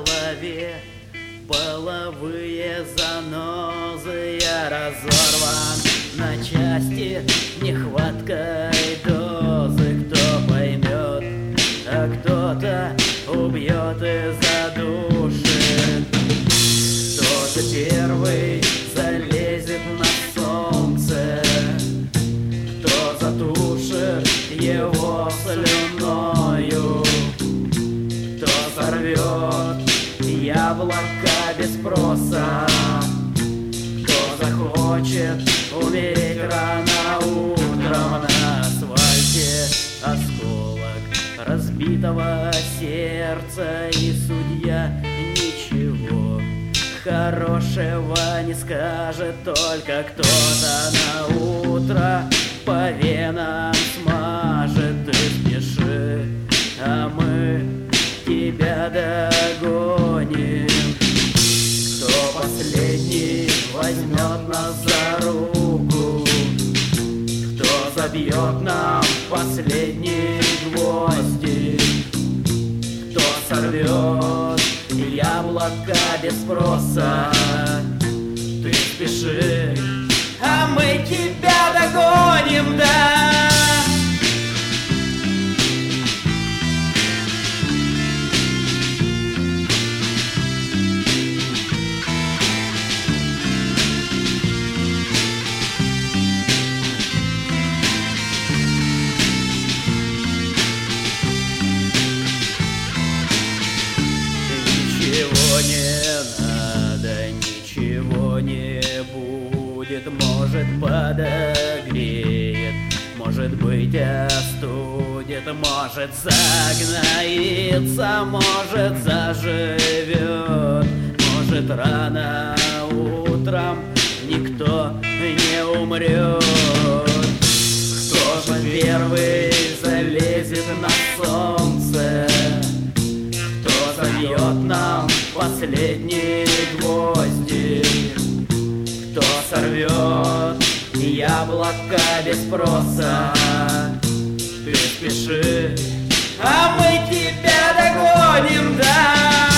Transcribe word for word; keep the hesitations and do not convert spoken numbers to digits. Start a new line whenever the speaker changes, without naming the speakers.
голове половые занозы. Я разорван на части нехваткой дозы. Кто поймет, а кто-то убьет и задушит. Кто-то первый залезет на солнце, кто затушит его слюною, кто сорвет яблоко без спроса, кто захочет умереть рано утром на асфальте. Осколок разбитого сердца, и судья ничего хорошего не скажет. Только кто-то на утро по венам смажет. Ты спеши, а мы тебя догоним. Кто последний возьмет нас за руку, кто забьет нам последние гвозди, кто сорвет яблоко без спроса. Ты спеши, а мы тебя догоним, да. Ничего не надо, ничего не будет. Может, подогреет, может быть, остудит, может, загноится, может, заживет, может, рано утром никто не умрет. Кто же первый залезет на солнце, кто забьет нам последние гвозди, кто сорвет яблоко без спроса. Ты спеши, а мы тебя догоним, да.